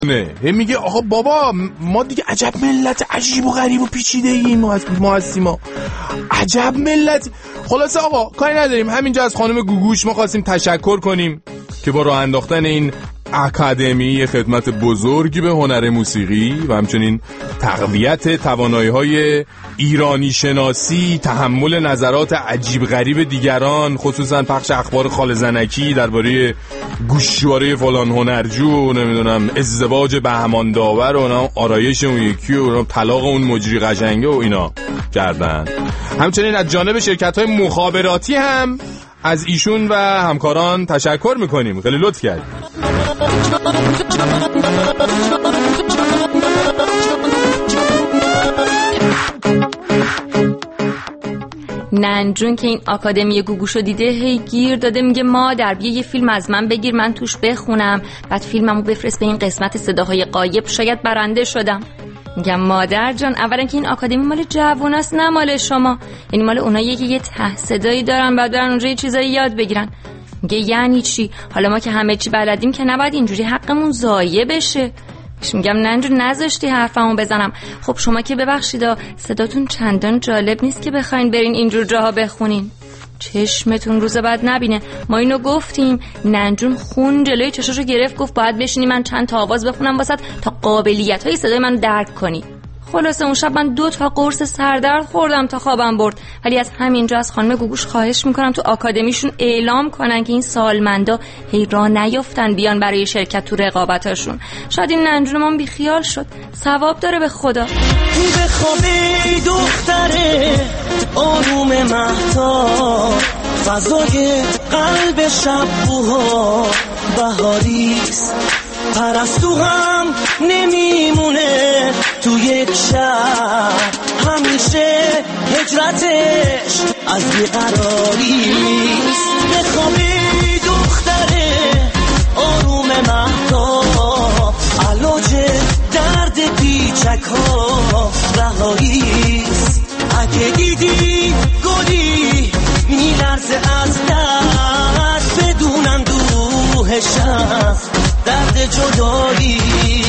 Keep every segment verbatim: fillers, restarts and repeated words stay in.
نه هم میگه آقا بابا ما دیگه عجب ملت عجیب و غریب و پیچیده ایم ما, ما هستیم ما عجب ملت. خلاصه آقا کاری نداریم، همینجا از خانم گوگوش ما خواستیم تشکر کنیم که با راه انداختن این اکادمی خدمت بزرگی به هنر موسیقی و همچنین تقویت توانایی‌های ایرانی شناسی، تحمل نظرات عجیب غریب دیگران، خصوصا پخش اخبار خال زنکی درباره گوشواره فلان هنرجو، نمیدونم ازدواج بهمان داور و آرایش اون یکی و طلاق اون مجری قشنگه و اینا کردن. همچنین از جانب شرکت‌های مخابراتی هم از ایشون و همکاران تشکر میکنیم، خیلی لطف کردید. ننجون که این آکادمی گوگوشو دیده هی گیر داده، میگه مادر بیا یه فیلم از من بگیر من توش بخونم، بعد فیلممو بفرست به این قسمت صداهای غایب، شاید برنده شدم. میگم مادر جان اولا که این آکادمی مال جووناست نه مال شما، یعنی مال اونایی که یه ته صدایی دارن بعد برن اونجا یه چیزایی یاد بگیرن. میگه یعنی چی؟ حالا ما که همه چی بلدیم که نباید اینجوری حقمون ضایع بشه. میگم ننجون نذاشتی حرفمو بزنم. خب شما که ببخشید صداتون چندان جالب نیست که بخواین برین اینجور جاها بخونین، چشمتون روز بعد نبینه. ما اینو گفتیم، ننجون خون جلوی چشاشو گرفت، گفت باید بشینی من چند تا آواز بخونم واسط تا قابلیت‌های صدای من درک کنی. خلاصه اون شب من دو تا قرص سردرد خوردم تا خوابم برد. ولی از همینجا از خانم گوگوش خواهش میکنم تو آکادمیشون اعلام کنن که این سالمندا هی راه نیافتن بیان برای شرکت تو رقابتاشون. شاید این ننجون من بی خیال شد، ثواب داره به خدا. بخوابی دختره آروم مهتاب، فضای قلب شبوها بهاریست، پرستو هم نمیمونه تو یک شب، همیشه هجرتش از بیقراریست. بخوابی دختره آروم مهتاب، علاج درد پیچک ها رهاییست. اگه دیدی گلی میلرزه از درد، بدونم دوهش هست درد جدایی.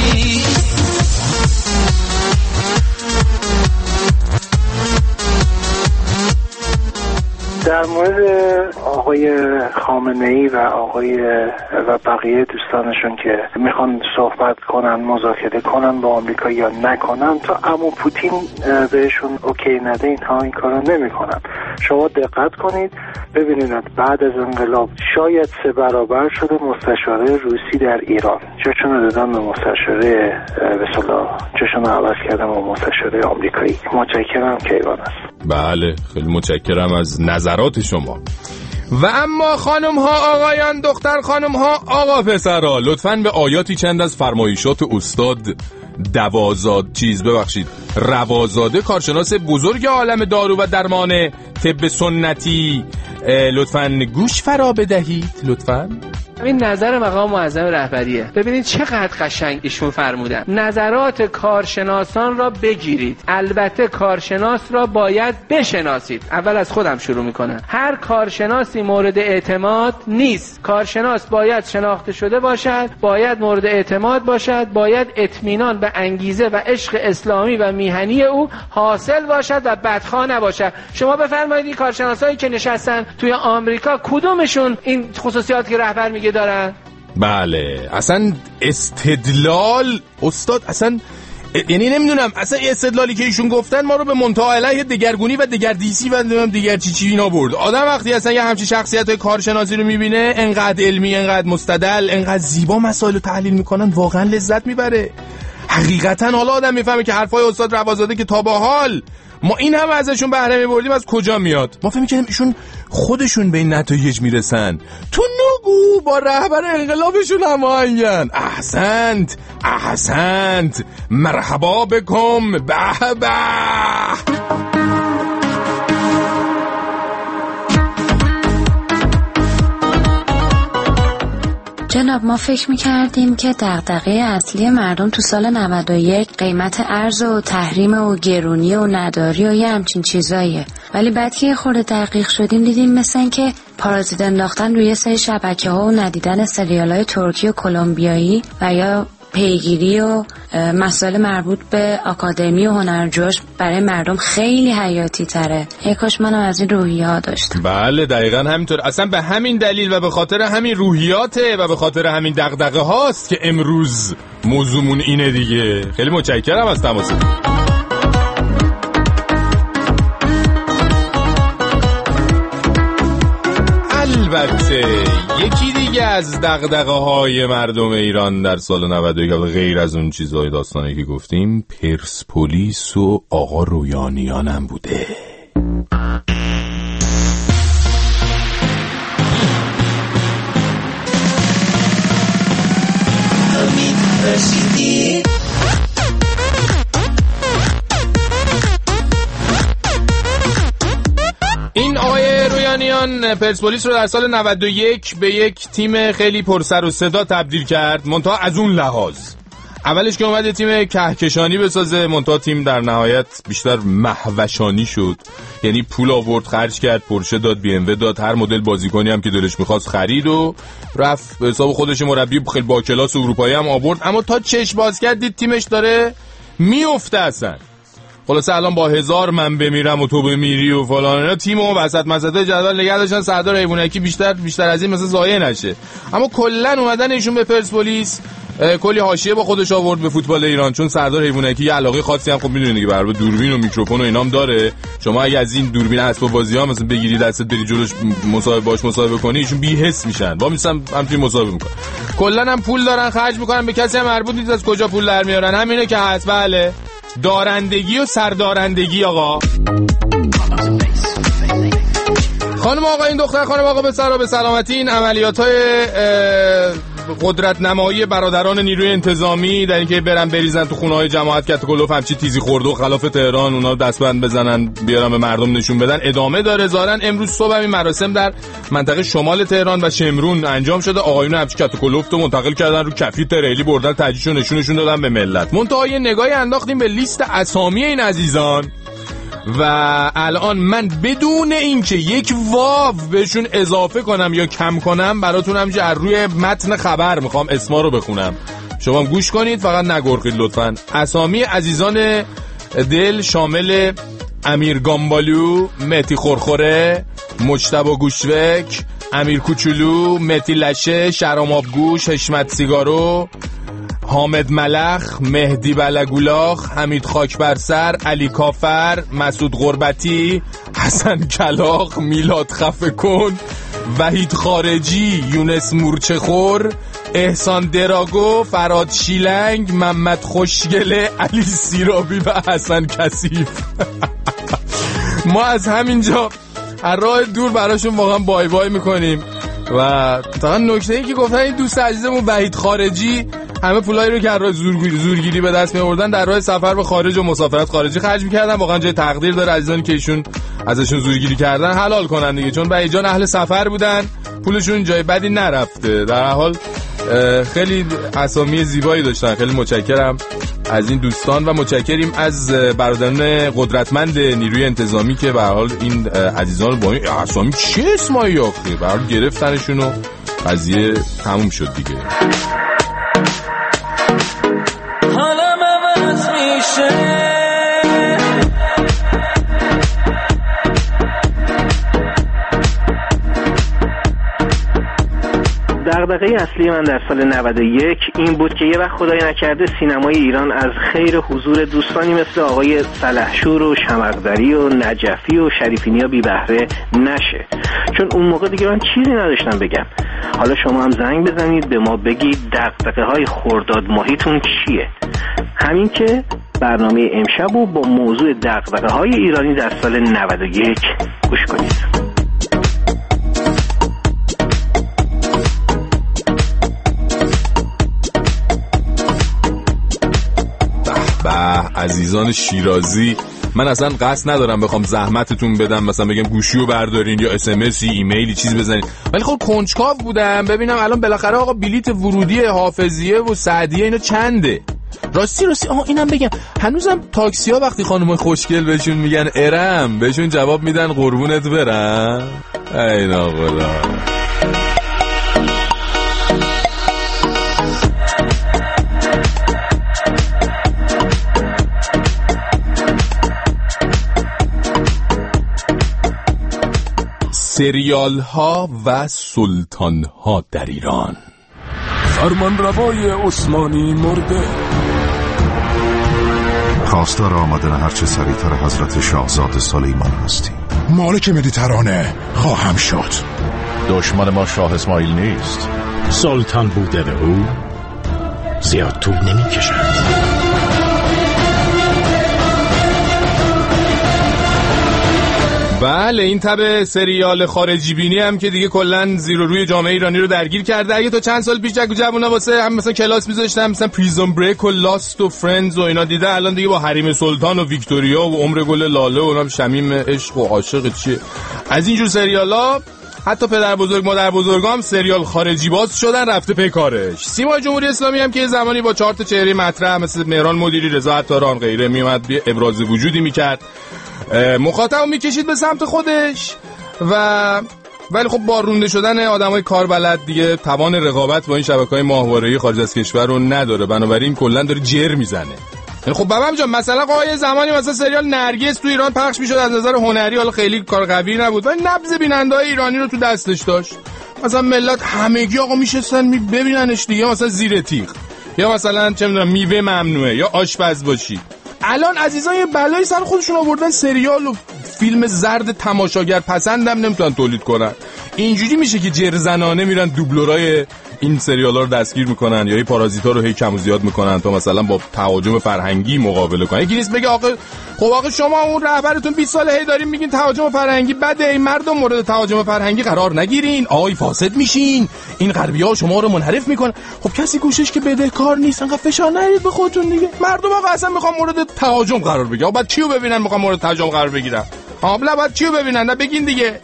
در مورد آقای خامنه‌ای و آقای و بقیه دوستانشون که میخوان صحبت کنن مذاکره کنن با آمریکا یا نکنن، تا عمو پوتین بهشون اوکی نده اینها این کارو نمیکنن. شما دقت کنید ببینید بعد از انقلاب شاید سه برابر شده مستشاره روسی در ایران، چشون رو دادن به مستشاره به صلاح، چشون رو عوض کردن به مستشاره آمریکایی. متشکرم کیوان است. بله خیلی متشکرم از نظرات شما. و اما خانم ها آقایان، دختر خانم ها آقا پسرا، لطفاً به آیاتی چند از فرمایشات استاد دوازاد چیز ببخشید روازاده، کارشناس بزرگ عالم دارو و درمان طب سنتی، لطفاً گوش فرا بدهید لطفاً. این نظر مقام معظم رهبریه. ببینید چقدر قشنگ ایشون فرمودن. نظرات کارشناسان را بگیرید، البته کارشناس را باید بشناسید. اول از خودم شروع میکنم. هر کارشناسی مورد اعتماد نیست. کارشناس باید شناخته شده باشد، باید مورد اعتماد باشد، باید اطمینان به انگیزه و عشق اسلامی و میهنی او حاصل باشد و بدخواه نباشد. شما بفرمایید این کارشناسایی که نشستن توی آمریکا کدومشون این خصوصیات که رهبر میگه دارن؟ بله اصلا استدلال استاد اصلا یعنی نمیدونم اصلا استدلالی که ایشون گفتن ما رو به منتها علیه دگرگونی و دگردیسی و نمیدونم دیگر چی چی اینا برد. آدم وقتی اصلا یه همچین شخصیت کارشناسی رو میبینه انقدر علمی، انقدر مستدل، انقدر زیبا مسائل رو تحلیل میکنن، واقعا لذت میبره. حقیقتا حالا آدم میفهمه که حرفای استاد روازاده که تا به حال ما این هم ازشون بهره میبردیم از کجا میاد. ما فهم میکنیم ایشون خودشون به این نتایج میرسن، تو نگو با رهبر انقلابشون هماهنگن. احسنت احسنت مرحبا بکم به به. جناب ما فکر میکردیم که دغدغه اصلی مردم تو سال نود و یک قیمت ارز و تحریم و گرونی و نداری و یه همچین چیزاییه، ولی بعد که یه خورده دقیق شدیم دیدیم مثل این که پارازیت انداختن روی سری شبکه ها و ندیدن سریال های ترکی و کلمبیایی و یا پیگیری و مسائل مربوط به آکادمی و هنرجوش برای مردم خیلی حیاتی تره. ای کاش منم از این روحیه‌ها داشتم. بله دقیقاً همینطور. اصلا به همین دلیل و به خاطر همین روحیاته و به خاطر همین دغدغه هاست که امروز موضوعمون اینه دیگه. خیلی متشکرم از تماستون. البته یکی دیگه از دغدغه‌های مردم ایران در سال نود و یک غیر از اون چیزهای داستانی که گفتیم پرسپولیس و آقا رویانیان هم بوده. این آقای رویانیان پرسپولیس رو در سال نود و یک به یک تیم خیلی پرسر و صدا تبدیل کرد، منتها از اون لحاظ اولش که اومد یه تیم کهکشانی بسازه، منتها تیم در نهایت بیشتر مهوشانی شد. یعنی پول آورد خرج کرد، پورشه داد، بی ام و داد، هر مدل بازیکنی هم که دلش می‌خواست خرید و رفت به حساب خودش مربی خیلی با کلاس اروپایی هم آورد، اما تا چشم باز کرد دید تیمش داره میفته اصلا. خلاصه الان با هزار من بمیرم و تو بمیری و فلان اینا تیمو وسط مسطای جدول نگه داشتن سردار حیوانکی بیشتر بیشتر از این مثلا ضایع نشه. اما کلا اومدن ایشون به پرسپولیس کلی حاشیه با خودش آورد به فوتبال ایران، چون سردار حیوانکی یه علاقه خاصی هم خب میدونید دیگه برای دوربین و میکروفون و اینام داره. شما اگه از این دوربین اسباب بازی‌ها مثلا بگیری دستت بری جلوش مصاحبه باش مصاحبه کنی ایشون بی حس میشن، با میسم همچین مصاحبه میکنن. کلا هم پول دارن خرج میکنن، به کسی هم مربوط نیست از کجا پول در میارن. همینه که هست. بله دارندگی و سردارندگی. آقا خانم آقا این دختر خانم آقا به سر و به سلامتی. این عملیات‌های قدرت نمایی برادران نیروی انتظامی در اینکه برن بریزن تو خونه‌های جماعت کتکلوف همچی تیزی خورده و خلاف تهران اونا دستبند بزنن بیارن به مردم نشون بدن ادامه داره. ظاهرا امروز صبح این مراسم در منطقه شمال تهران و شمرون انجام شده. آقایون همچی کتکلوف رو منتقل کردن رو کفی تریلی بردن تجهیزشو نشونشون دادن به ملت. منتها یه نگاهی انداختیم به لیست اسامی این عزیزان و الان من بدون اینکه یک واو بهشون اضافه کنم یا کم کنم براتون همینجا از روی متن خبر میخوام اسما رو بخونم، شما گوش کنید فقط نگرخید لطفاً. اسامی عزیزان دل شامل امیر گامبالو، مهدی خورخوره، مجتبی گوشوک، امیر کوچولو، مهدی لشه، شهرام آبگوش، حشمت سیگارو، حامد ملخ، مهدی بلگولاخ، حمید خاک بر سر، علی کافر، مسعود غربتی، حسن کلاخ، میلاد خفه کن، وحید خارجی، یونس مورچه‌خور، احسان دراگو، فراد شیلنگ، محمد خوشگله، علی سیرابی و حسن کثیف. ما از همینجا از راه دور براشون واقعا بای بای میکنیم و تا نکته‌ای که گفتن این دوست عزیزمون وحید خارجی همه پولایی رو که از راه زورگیری زورگیری به دست می‌آوردن در راه سفر به خارج و مسافرت خارجی خرج می‌کردن. واقعا جای تقدیر داره عزیزانی که ایشون ازشون زورگیری کردن حلال کنن دیگه، چون وحید جان اهل سفر بودن، پولشون جای بدی نرفته. در هر حال خیلی اسامی زیبایی داشتن. خیلی متشکرم از این دوستان و متشکریم از برادران قدرتمند نیروی انتظامی که به هر حال این عزیزان رو با این اسامی چه اسمایی آخه به هر حال گرفتنشون و قضیه تموم شد دیگه. حالم عوض میشه دغدغه اصلی من در سال نود و یک این بود که یه وقت خدای نکرده سینمای ایران از خیر حضور دوستانی مثل آقای سلحشور و شمقدری و نجفی و شریفینیا بی بهره نشه، چون اون موقع دیگه من چیزی نداشتم بگم. حالا شما هم زنگ بزنید به ما بگید دغدغه های خرداد ماهیتون چیه. همین که برنامه امشب رو با موضوع دغدغه های ایرانی در سال نود و یک گوش کنید. عزیزان شیرازی، من اصلا قصد ندارم بخوام زحمتتون بدم مثلا بگم گوشیو بردارین یا اس ام اس ایمیلی چیز بزنین، ولی خب کنجکاو بودم ببینم الان بالاخره آقا بلیت ورودی حافظیه و سعدیه اینا چنده. راستی راستی آها اینم بگم هنوزم تاکسی ها وقتی خانم خوشگل بهشون میگن ارم بهشون جواب میدن قربونت برم. اینا خدا سریال ها و سلطان ها در ایران. فرمانروای عثمانی مرده. خواستار آمدن هرچه سریعتر حضرت شاهزاده سلیمان هستی. مالک مدیترانه خواهم شد. دشمن ما شاه اسماعیل نیست. سلطان بودن او زیاد طول نمی کشد. بله این تب سریال خارجی بینی هم که دیگه کلن زیر و روی جامعه ایرانی رو درگیر کرده. اگه تو چند سال پیش جک و جوونا واسه هم مثلا کلاس میذاشتن مثلا پریزون بریک و لاست و فرندز و اینا دیده، الان دیگه با حریم سلطان و ویکتوریا و عمر گل لاله و اونم شمیم عشق و عاشق چیه از اینجور سریالا. حتی پدر بزرگ مادر بزرگام سریال خارجی باز شدن رفته پی کارش. سیما جمهوری اسلامی هم که زمانی با چهار تا چهره مطرح مثل مهران مدیری، رضا عطاران غیره میومد بی ابراز وجودی میکرد، مخاطبو میکشید به سمت خودش و ولی خب با رونده شدن آدمای کاربلد دیگه توان رقابت با این شبکه‌های ماهواره‌ای خارج از کشور رو نداره، بنابراین کلا داره جر میزنه. یعنی خب بابام جان مثلا قای زمانی مثلا سریال نرگس تو ایران پخش میشد، از نظر هنری حالا خیلی کار قوی نبود ولی نبض بیننده‌های ایرانی رو تو دستش داشت. مثلا ملت همگی آقا میشستن می ببیننش دیگه، مثلا زیر تیغ یا مثلا چه میدونم میوه ممنوعه یا آشپز باشی. الان عزیزان یه بلایی سر خودشون آوردن، سریال و فیلم زرد تماشاگر پسندم نمیتونن تولید کنن. اینجوری میشه که جرزنانه میرن دوبلورای این سریالا رو دستگیر میکنن یا این پارازیتا رو هی کم و زیاد میکنن تا مثلا با تهاجم فرهنگی مقابله کنن. یکی نیست بگه آقا خب آقا شما اون رهبرتون بیست ساله هی دارین میگین تهاجم فرهنگی بده، این مردم مورد تهاجم فرهنگی قرار نگیرین، آی فاسد میشین، این غربی‌ها شما رو منحرف میکنن. خب کسی گوشش که بدهکار نیست، انقدر فشار نرید به خودتون دیگه. مردم آقا اصلا میخوام مورد تهاجم قرار بگیرن، بعد چیو ببینن میخوام مورد تهاجم قرار بگیرن؟ آ بلا بعد چیو ببینن؟ نه بگین دیگه.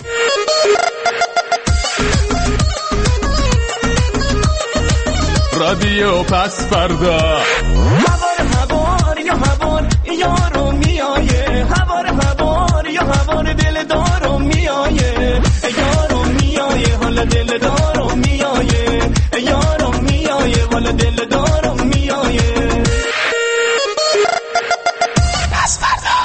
رادیو پس فردا هوار هوار یا هوار یارو میایه، هوار هوار یا هوار دل دارو میایه، یارو میایه حالا دل دارو میایه، یارو میایه حالا دل دارو میایه. پس فردا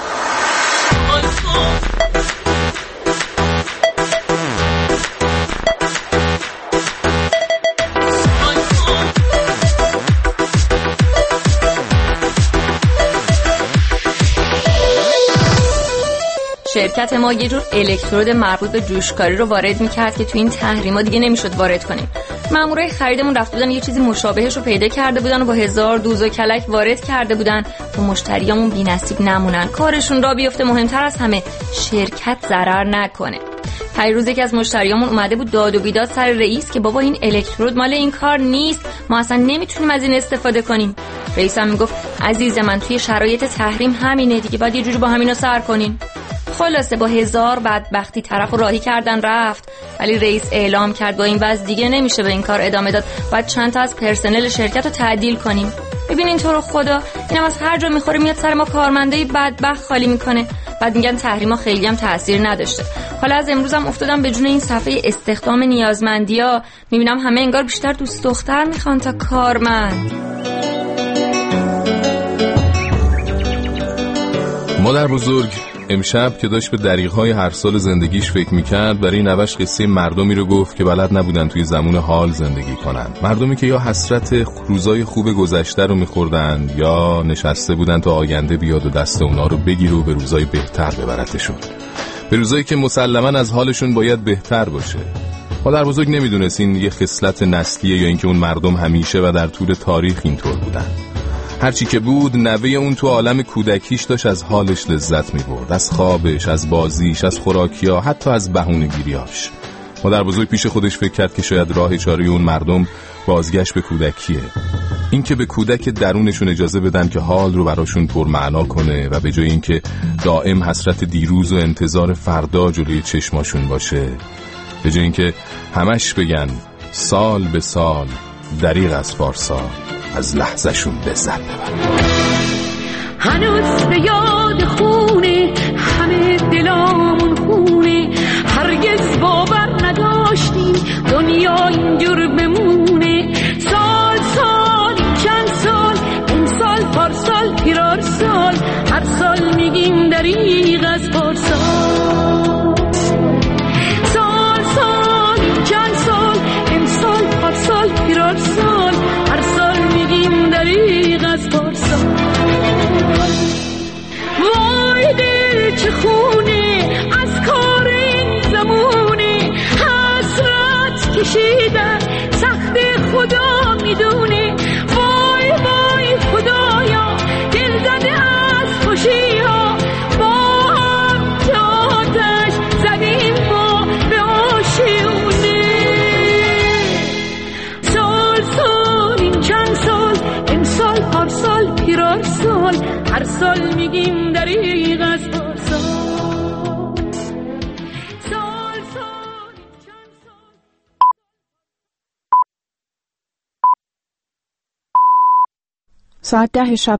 شرکت ما یه جور الکترود مربوط به جوشکاری رو وارد می‌کرد که تو این تحریما دیگه نمیشد وارد کنیم. مامورای خریدمون رفته بودن یه چیزی مشابهش رو پیدا کرده بودن و با هزار دوز و کلک وارد کرده بودن تا مشتریامون بی‌نصیب نمونن، کارشون را بیفته، مهمتر از همه شرکت ضرر نکنه. پیروز یکی از مشتریامون اومده بود داد و بیداد سر رئیس که بابا این الکترود مال این کار نیست، ما اصلا نمیتونیم از این استفاده کنیم. رئیس هم میگفت عزیز من توی شرایط تحریم همینه دیگه، باید یه جوری با همینا سر کنین. خلاصه با هزار بدبختی طرف رو راهی کردن رفت، ولی رئیس اعلام کرد با این وضع دیگه نمیشه به این کار ادامه داد، باید چند تا از پرسنل شرکت رو تعدیل کنیم. ببینین تو رو خدا اینم از هر جا میخوره میاد سر ما کارمندای بدبخت خالی میکنه، بعد میگن تحریما خیلی هم تاثیر نداشته. حالا از امروز هم افتادم به جون این صفحه استخدام نیازمندیا، میبینم همه انگار بیشتر دوست دختر میخوان تا کارمند. مادر بزرگ امشب که داشت به دریغ‌های هر سال زندگیش فکر می‌کرد، برای نوش قصه مردمی رو گفت که بلد نبودن توی زمان حال زندگی کنن. مردمی که یا حسرت روزای خوب گذشته رو می‌خوردن یا نشسته بودن تا آینده بیاد و دست اونا رو بگیره و به روزای بهتر ببرتشون. به روزایی که مسلماً از حالشون باید بهتر باشه. مادر بزرگ نمی‌دونست این یه خصلت نسلیه یا اینکه اون مردم همیشه و در طول تاریخ اینطور بودن. هرچی که بود نوه اون تو عالم کودکیش داشت از حالش لذت می‌برد، از خوابش، از بازیش، از خوراکیا، حتی از بهونه‌گیریاش. مادر بزرگ پیش خودش فکر کرد که شاید راه چاره اون مردم بازگشت به کودکیه، این که به کودک درونشون اجازه بدن که حال رو براشون پرمعنا کنه و به جای اینکه دائم حسرت دیروز و انتظار فردا جلوی چشماشون باشه، به جای اینکه همش بگن سال به سال دریغ از پارسال، از لحظه‌شون لذت ببر. هنوز به یاد خونه همه دلامون خونه، هرگز باور نداشتیم دنیا اینجور بمونه. سال سال چند سال این سال پارسال پیرار سال، هر سال میگیم دریغ از پارسال. از پارسال. وای دل چه خونه از کار این زمونه، حسرت کشیدن سخت خدا میدونه. وای وای خدایا دل زده از خوشی ها، با هم که آتش زدیم با به آشیونه. سال سال این چند سال، امسال پارسال پیرار سال، هر سال میگیم دریغ از پارسال. ساعت ده شب